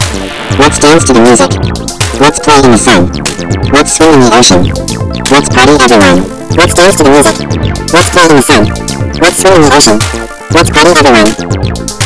Let's dance to the music. Let's play in the sun. Let's swim in the ocean. Let's party everyone. Let's dance to the music. Let's play in the sun. Let's swim in the ocean. Let's party everyone.